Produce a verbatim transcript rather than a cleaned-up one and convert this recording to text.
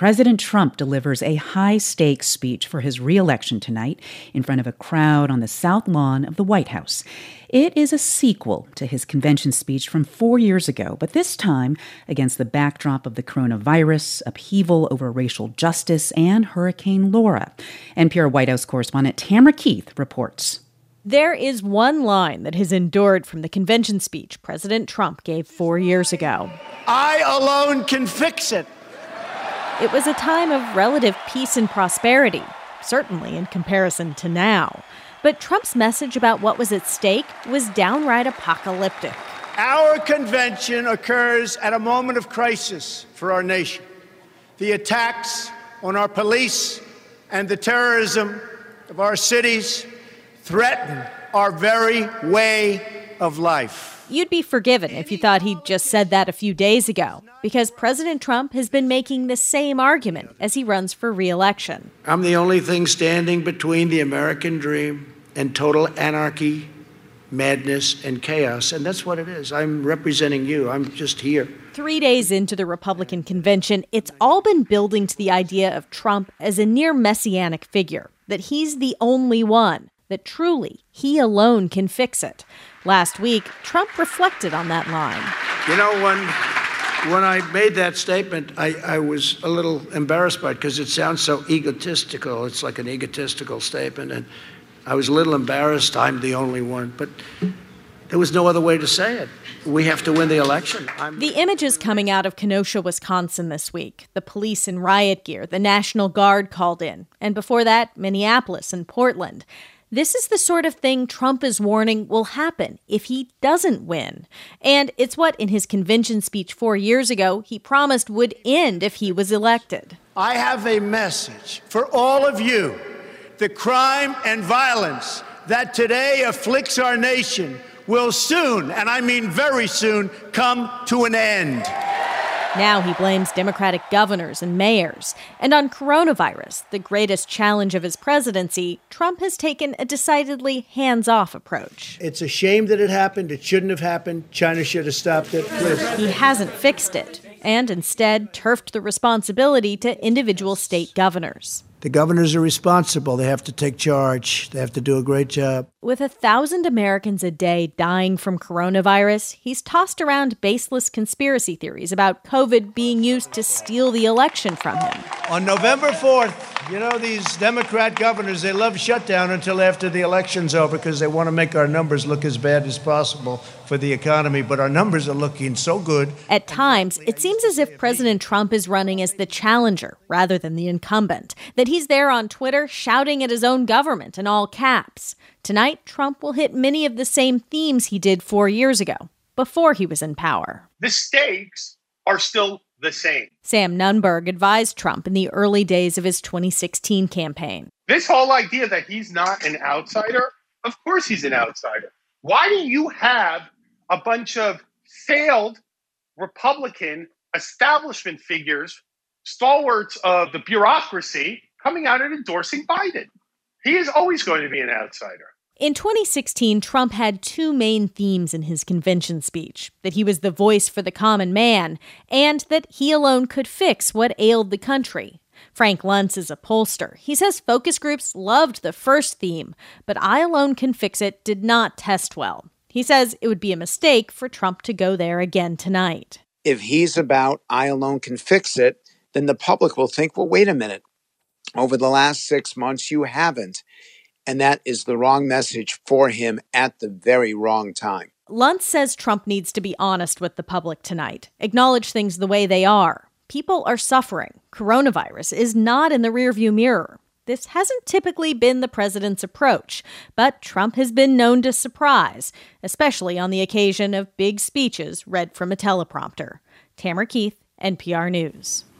President Trump delivers a high-stakes speech for his re-election tonight in front of a crowd on the South Lawn of the White House. It is a sequel to his convention speech from four years ago, but this time against the backdrop of the coronavirus, upheaval over racial justice, and Hurricane Laura. N P R White House correspondent Tamara Keith reports. There is one line that has endured from the convention speech President Trump gave four years ago. I alone can fix it. It was a time of relative peace and prosperity, certainly in comparison to now. But Trump's message about what was at stake was downright apocalyptic. Our convention occurs at a moment of crisis for our nation. The attacks on our police and the terrorism of our cities threaten our very way of life. You'd be forgiven if you thought he'd just said that a few days ago, because President Trump has been making the same argument as he runs for re-election. I'm the only thing standing between the American dream and total anarchy, madness, and chaos. And that's what it is. I'm representing you. I'm just here. Three days into the Republican convention, it's all been building to the idea of Trump as a near messianic figure, that he's the only one, that truly he alone can fix it. Last week, Trump reflected on that line. You know, when when I made that statement, I, I was a little embarrassed by it because it sounds so egotistical. It's like an egotistical statement. And I was a little embarrassed. I'm the only one. But there was no other way to say it. We have to win the election. I'm- the images coming out of Kenosha, Wisconsin this week, the police in riot gear, the National Guard called in, and before that, Minneapolis and Portland. This is the sort of thing Trump is warning will happen if he doesn't win. And it's what, in his convention speech four years ago, he promised would end if he was elected. I have a message for all of you. The crime and violence that today afflicts our nation will soon, and I mean very soon, come to an end. Now he blames Democratic governors and mayors. And on coronavirus, the greatest challenge of his presidency, Trump has taken a decidedly hands-off approach. It's a shame that it happened. It shouldn't have happened. China should have stopped it. Please. He hasn't fixed it, and instead turfed the responsibility to individual state governors. The governors are responsible. They have to take charge. They have to do a great job. With a thousand Americans a day dying from coronavirus, he's tossed around baseless conspiracy theories about COVID being used to steal the election from him. On November fourth, you know, these Democrat governors, they love shutdown until after the election's over because they want to make our numbers look as bad as possible for the economy. But our numbers are looking so good. At times, it seems as if President Trump is running as the challenger rather than the incumbent, that he's there on Twitter shouting at his own government in all caps. Tonight, Trump will hit many of the same themes he did four years ago, before he was in power. The stakes are still the same. Sam Nunberg advised Trump in the early days of his twenty sixteen campaign. This whole idea that he's not an outsider, of course he's an outsider. Why do you have a bunch of failed Republican establishment figures, stalwarts of the bureaucracy, coming out and endorsing Biden? He is always going to be an outsider. In twenty sixteen, Trump had two main themes in his convention speech, that he was the voice for the common man, and that he alone could fix what ailed the country. Frank Luntz is a pollster. He says focus groups loved the first theme, but I alone can fix it did not test well. He says it would be a mistake for Trump to go there again tonight. If he's about I alone can fix it, then the public will think, well, wait a minute. Over the last six months, you haven't. And that is the wrong message for him at the very wrong time. Luntz says Trump needs to be honest with the public tonight, acknowledge things the way they are. People are suffering. Coronavirus is not in the rearview mirror. This hasn't typically been the president's approach, but Trump has been known to surprise, especially on the occasion of big speeches read from a teleprompter. Tamara Keith, N P R News.